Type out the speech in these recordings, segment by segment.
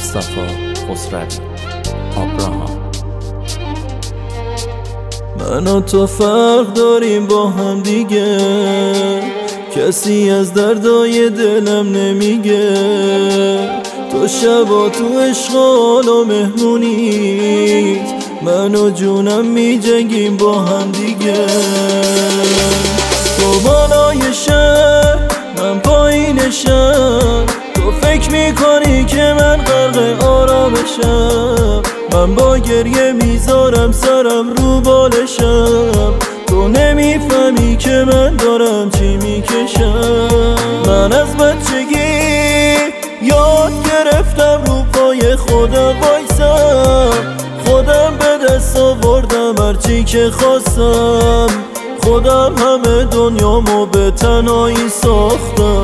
مصطفی خسروی آبراهام. من و تو فرق داریم با هم دیگه، کسی از دردای دلم نمیگه. تو شبا تو عشق و مهمونیت، من و جونم میجنگیم با هم دیگه. تو بالای شهر من پایین شهر، تو فکر میکنی که من غرق آرامشم. من با گریه میذارم سرم رو بالشم، تو نمیفهمی که من دارم چی میکشم. من از بچگی یاد گرفتم رو پای خودم وایسم، خودم به دست آوردم هرچی که خواستم. خودم همه دنیامو به تنهایی ساختم.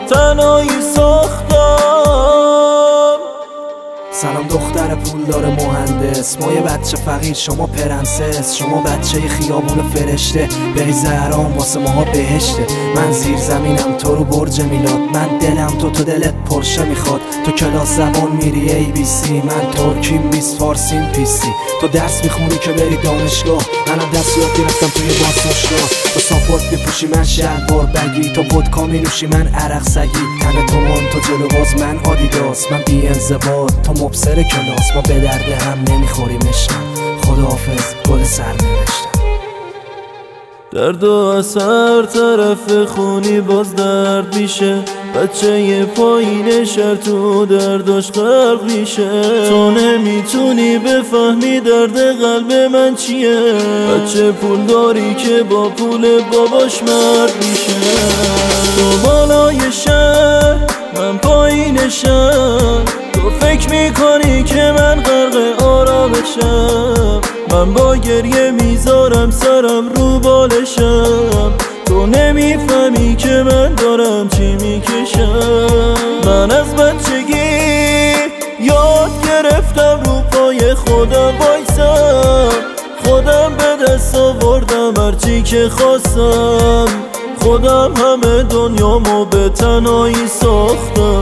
سلام دختر پولدار مهندس، ما یه بچه فقیر شما پرنسس. شما بچه خیابون فرشته، بری زهرام واسه ماها بهشته. من زیر زمینم تو رو برج میلاد، من دلم تو دلت پرشه میخواد. تو کلاس زبان میری ABC، من ترکیم 20 فارسیم پیسی. تو درس میخونی که بری دانشگاه، منم دست یاد گرفتم توی بازداشتگاه. تو ساپورت میپوشی من شلوار بگی، تو ودکا مینوشی من عرق سگی. تن تو من تو جلو باز من آدیداس، من بی انضباط تو مبصر کلاس. ما به درد هم نمیخوریم عشقم، خداحافظ گل سر نوشتم. درد و از هر طرف خونی باز درد میشه، بچه یه پایین شهر تو درداش غرق میشه. تو نمیتونی بفهمی درد قلب من چیه، بچه پول داری که با پول باباش مرد میشه. تو بالای شهر من پایین شهر، تو فکر میکنی که من غرق آرامشم. من با گریه میذارم سرم رو بالشم، تو نمیفهمی که من دارم چی میکشم. من از بچگی یاد گرفتم رو پای خودم وایسم، خودم به دست آوردم هرچی که خواستم. خودم همه دنیامو به تنهایی ساختم.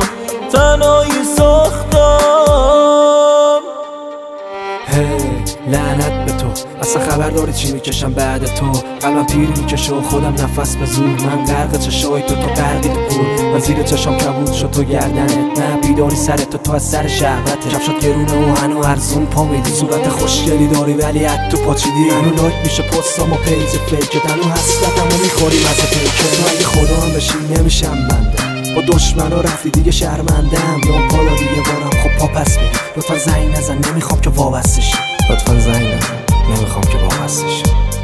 لعنت به تو، اصلا خبر داری چی میکشم بعد تو. قلبم تیری میکشه و خودم نفس به زور. من غرق چشای تو غرقی تو پول. من زیر چشام کبود شد تو گردنت، نه بیداری سرت تو از سر شهوته. کفشات گرونه و هنو ارزون پا میدی، صورت خوشگلی داری ولی حد تو پاچیدی. هنو لایک میشه پستام و پیج فیکت، هنو حسرتمو میخوری مثل پیکت. تو اگه خدا هم بشی نمیشم بنده، با دشمنا رفتی دیگه شرمندم. یا پالا دیگه بارم خب پا پس می، لطفا زنگ نزن نمیخوام که وابسته شی. لطفا زنگ نزن نمیخوام که وابسته شی.